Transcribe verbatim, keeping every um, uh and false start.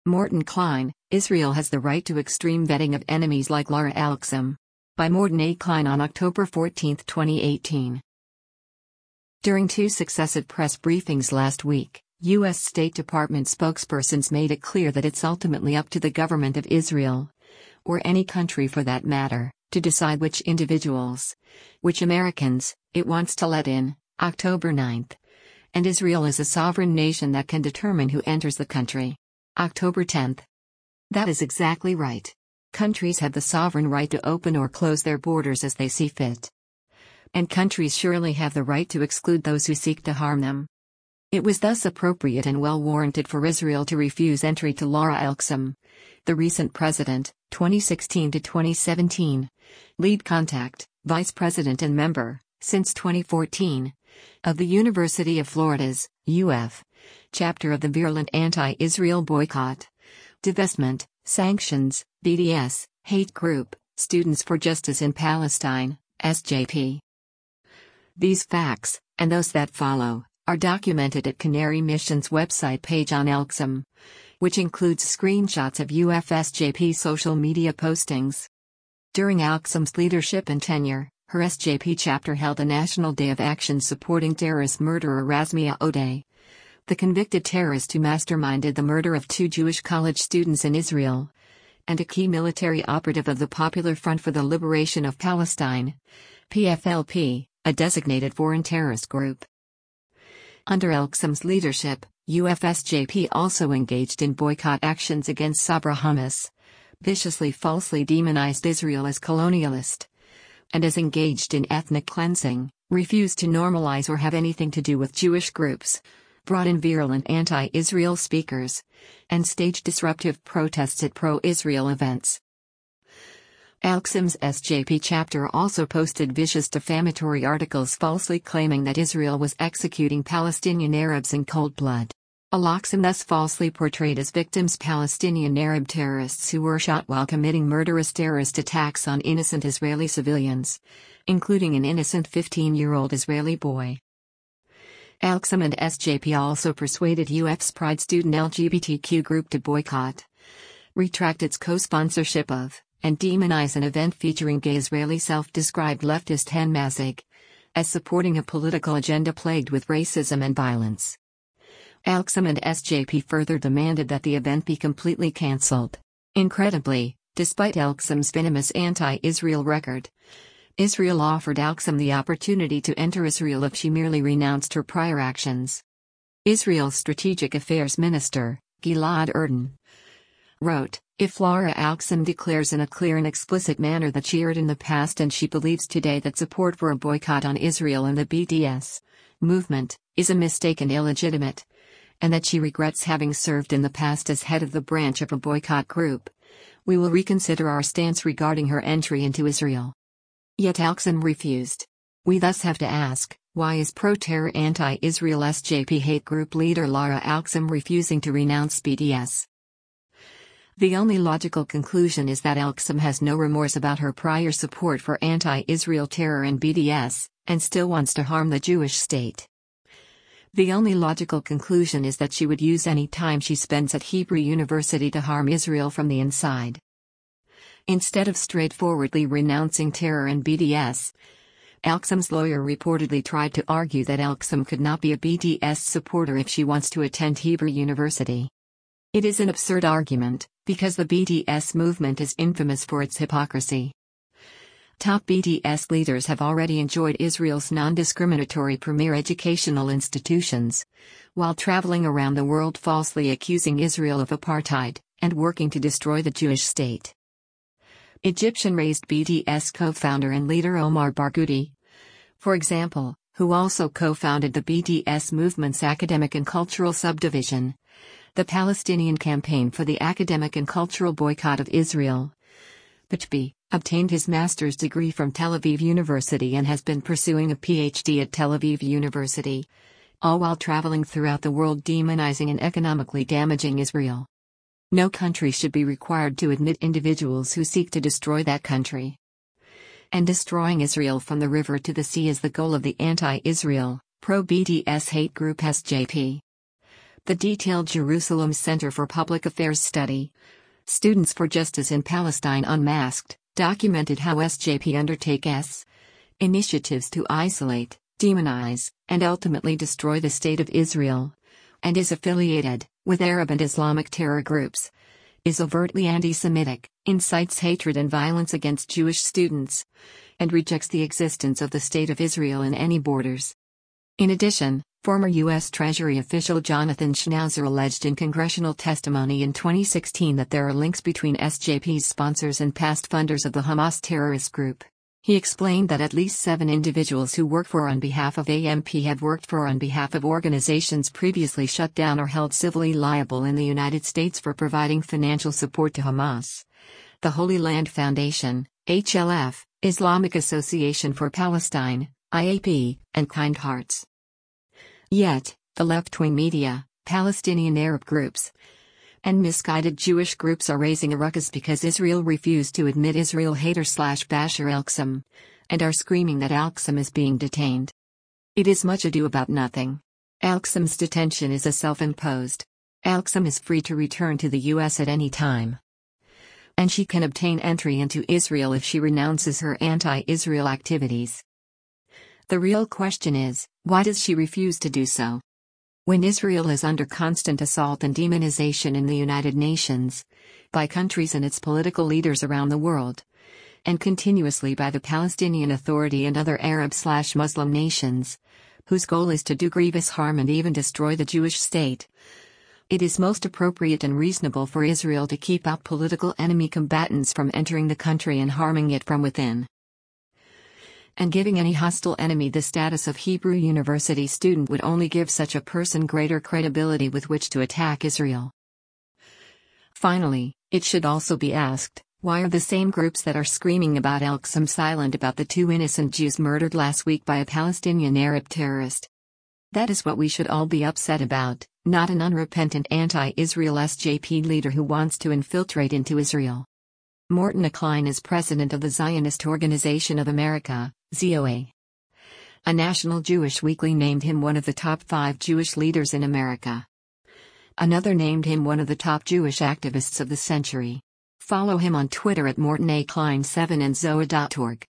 Morton Klein, Israel has the right to extreme vetting of enemies like Lara Alksem. By Morton A. Klein on October fourteenth, twenty eighteen. During two successive press briefings last week, U S State Department spokespersons made it clear that it's ultimately up to the government of Israel, or any country for that matter, to decide which individuals, which Americans, it wants to let in. October ninth. And Israel is a sovereign nation that can determine who enters the country. October tenth. That is exactly right. Countries have the sovereign right to open or close their borders as they see fit. And countries surely have the right to exclude those who seek to harm them. It was thus appropriate and well warranted for Israel to refuse entry to Lara Alksem, the recent president, twenty sixteen to twenty seventeen, lead contact, vice president and member, since twenty fourteen, of the University of Florida's, U F, chapter of the virulent anti-Israel boycott, divestment, sanctions, B D S, hate group, Students for Justice in Palestine, S J P. These facts, and those that follow, are documented at Canary Mission's website page on Alksem, which includes screenshots of U F S J P social media postings. During Alksem's leadership and tenure, her S J P chapter held a National Day of Action supporting terrorist murderer Razmia Odeh, the convicted terrorist who masterminded the murder of two Jewish college students in Israel, and a key military operative of the Popular Front for the Liberation of Palestine, P F L P, a designated foreign terrorist group. Under Alksem's leadership, U F S J P also engaged in boycott actions against Sabra Hummus, viciously falsely demonized Israel as colonialist, and as engaged in ethnic cleansing, refused to normalize or have anything to do with Jewish groups, brought in virulent anti-Israel speakers, and staged disruptive protests at pro-Israel events. Alksem's S J P chapter also posted vicious defamatory articles falsely claiming that Israel was executing Palestinian Arabs in cold blood. Al-Aqsam thus falsely portrayed as victims Palestinian Arab terrorists who were shot while committing murderous terrorist attacks on innocent Israeli civilians, including an innocent fifteen-year-old Israeli boy. Alksem and S J P also persuaded U F's Pride student L G B T Q group to boycott, retract its co-sponsorship of, and demonize an event featuring gay Israeli self-described leftist Hen Mazzig, as supporting a political agenda plagued with racism and violence. Alksem and S J P further demanded that the event be completely cancelled. Incredibly, despite Alksem's venomous anti-Israel record, Israel offered Alksem the opportunity to enter Israel if she merely renounced her prior actions. Israel's Strategic Affairs Minister, Gilad Erdan, wrote, "If Lara Alksem declares in a clear and explicit manner that she erred in the past and she believes today that support for a boycott on Israel and the B D S movement is a mistake and illegitimate, and that she regrets having served in the past as head of the branch of a boycott group, we will reconsider our stance regarding her entry into Israel." Yet Alksem refused. We thus have to ask, why is pro-terror anti-Israel S J P hate group leader Lara Alksem refusing to renounce B D S? The only logical conclusion is that Alksem has no remorse about her prior support for anti-Israel terror and B D S, and still wants to harm the Jewish state. The only logical conclusion is that she would use any time she spends at Hebrew University to harm Israel from the inside. Instead of straightforwardly renouncing terror and B D S, Alksem's lawyer reportedly tried to argue that Alksem could not be a B D S supporter if she wants to attend Hebrew University. It is an absurd argument, because the B D S movement is infamous for its hypocrisy. Top B D S leaders have already enjoyed Israel's non-discriminatory premier educational institutions, while traveling around the world falsely accusing Israel of apartheid, and working to destroy the Jewish state. Egyptian-raised B D S co-founder and leader Omar Barghouti, for example, who also co-founded the B D S movement's academic and cultural subdivision, the Palestinian Campaign for the Academic and Cultural Boycott of Israel, P C B, obtained his master's degree from Tel Aviv University and has been pursuing a P H D at Tel Aviv University, all while traveling throughout the world demonizing and economically damaging Israel. No country should be required to admit individuals who seek to destroy that country. And destroying Israel from the river to the sea is the goal of the anti-Israel, pro-B D S hate group S J P. The detailed Jerusalem Center for Public Affairs study, Students for Justice in Palestine Unmasked, documented how S J P undertakes initiatives to isolate, demonize, and ultimately destroy the State of Israel, and is affiliated with Arab and Islamic terror groups, is overtly anti-Semitic, incites hatred and violence against Jewish students, and rejects the existence of the State of Israel in any borders. In addition, former U S Treasury official Jonathan Schnauzer alleged in congressional testimony in twenty sixteen that there are links between S J P's sponsors and past funders of the Hamas terrorist group. He explained that at least seven individuals who work for or on behalf of A M P have worked for or on behalf of organizations previously shut down or held civilly liable in the United States for providing financial support to Hamas. The Holy Land Foundation, H L F, Islamic Association for Palestine, I A P, and Kind Hearts. Yet, the left-wing media, Palestinian Arab groups, and misguided Jewish groups are raising a ruckus because Israel refused to admit Israel hater slash basher Al-Qassam, and are screaming that Al-Qassam is being detained. It is much ado about nothing. Al-Qassam's detention is a self-imposed. Al-Qassam is free to return to the U S at any time. And she can obtain entry into Israel if she renounces her anti-Israel activities. The real question is, why does she refuse to do so? When Israel is under constant assault and demonization in the United Nations, by countries and its political leaders around the world, and continuously by the Palestinian Authority and other Arab-slash-Muslim nations, whose goal is to do grievous harm and even destroy the Jewish state, it is most appropriate and reasonable for Israel to keep out political enemy combatants from entering the country and harming it from within, and giving any hostile enemy the status of Hebrew University student would only give such a person greater credibility with which to attack Israel. Finally, it should also be asked, why are the same groups that are screaming about Al-Qassam silent about the two innocent Jews murdered last week by a Palestinian Arab terrorist? That is what we should all be upset about, not an unrepentant anti-Israel S J P leader who wants to infiltrate into Israel. Morton Klein is president of the Zionist Organization of America, Z O A. A National Jewish Weekly named him one of the top five Jewish leaders in America. Another named him one of the top Jewish activists of the century. Follow him on Twitter at Morton A Klein seven and Zoa dot org.